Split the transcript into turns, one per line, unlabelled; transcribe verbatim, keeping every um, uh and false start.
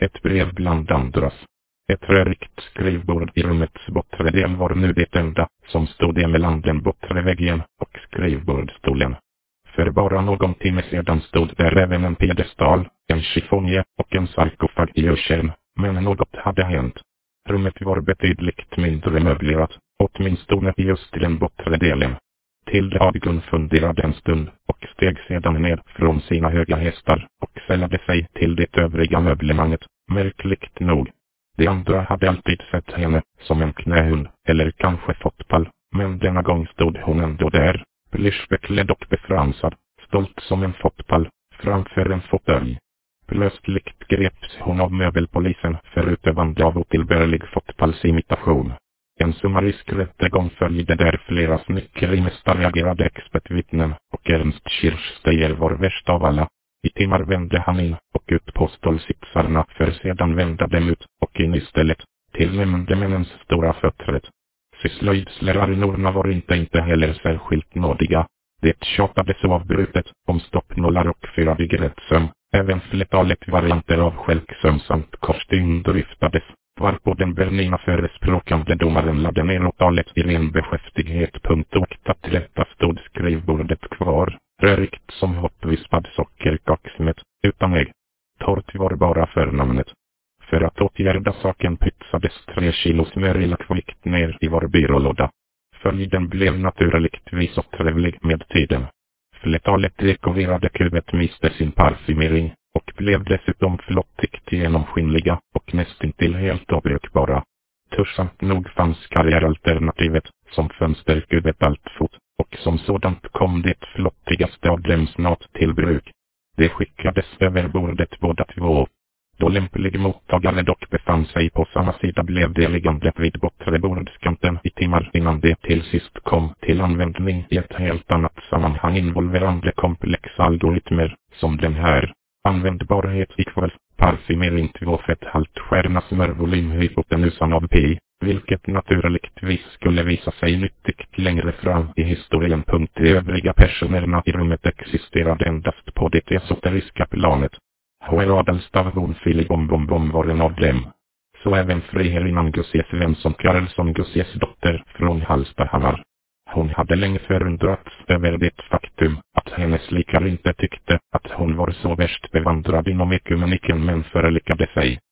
Ett brev bland andras. Ett rörigt skrivbord i rummets bortre del var nu det enda som stod emellan den bortre väggen och skrivbordstolen. För bara någon timme sedan stod där även en piedestal, en chiffonje och en sarkofag i urkärn, men något hade hänt. Rummet var betydligt mindre möblerat, åtminstone i just den bortre delen. Tilde Adgun funderade en stund och steg sedan ner från sina höga hästar och sällade sig till det övriga möblemanget, märkligt nog. De andra hade alltid sett henne som en knähund, eller kanske fotpall, men denna gång stod hon ändå där, plyschbeklädd och befransad, stolt som en fotpall, framför en fåtölj. Plötsligt greps hon av möbelpolisen för utövande av otillbörlig fotpallsimitation. En summarisk rättegång följde där flera snickerimästare agerade expertvittnen och Ernst Kirchsteier var värst av alla. I timmar vände han in och ut på stålsitsarna för sedan vända dem ut och in istället till nämndemännens stora fötträtt. Syslöjdslärarnorna var inte inte heller särskilt nådiga. Det tjatades avbrutet om stoppnålar och fyradig rättsöm. Även flertalet varianter av skälksöm samt kostym dryftades, varpå den bernina förespråkande domaren lade ner åtalet i ren beskäftighet. Punkt och att rätta stod skrivbordet kvar, rörigt som hoppvispad sockerkaksmet, utan ägg. Torrt var bara förnamnet. För att åtgärda saken pytsades tre kilo smör i lackvikt ner i vår byrålåda. Följden blev naturligtvis och trevlig med tiden. Flertalet dekorerade kuvet miste sin parfymering och blev dessutom flottigt genomskinliga och nästintill helt obrukbara. Tursamt nog fanns karriäralternativet som fönsterkuvet alltfot, och som sådant kom det flottigaste av dem snart till bruk. Det skickades över bordet båda två. Då lämplig mottagare dock befann sig på samma sida blev det liggande vid bortre bordskanten i timmar innan det till sist kom till användning i ett helt annat sammanhang involverande komplexa algoritmer, som den här. Användbarhet ikväll, parfymering två fetthalt stjärna smörvolym hypotenusan av pi, vilket naturligtvis skulle visa sig nyttigt längre fram i historien. Punkt. De övriga personerna i rummet existerade endast på det esoteriska planet. H R Adelstav von Filibombom var en av dem. Så även friherrinnan Gussie Svensson Karlsson Gussies dotter från Hallstahammar. Hon hade länge förundrats över det faktum att hennes likar inte tyckte att hon var så värst bevandrad inom ekumeniken, men förlikade sig.